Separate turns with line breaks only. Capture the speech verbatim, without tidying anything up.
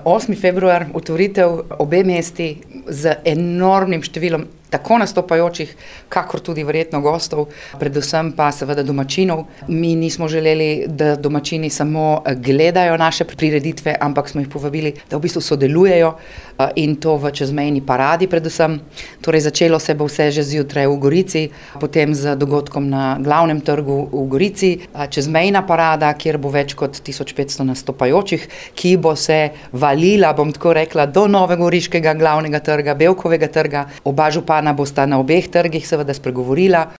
osmi februar, otvoritev obe mesti z enormnim številom tako nastopajočih, kakor tudi verjetno gostov, predvsem pa seveda domačinov. Mi nismo želeli, da domačini samo gledajo naše prireditve, ampak smo jih povabili, da v bistvu sodelujejo in to v čezmejni paradi predvsem. Torej začelo se bo vse že zjutraj v Gorici, potem z dogodkom na glavnem trgu v Gorici, čezmejna parada, kjer bo več kot tisoč petsto nastopajočih, ki bo se valila, bom tako rekla, do novogoriškega glavnega trga, Bevkovega trga. Oba župana bosta na obeh trgih seveda spregovorila.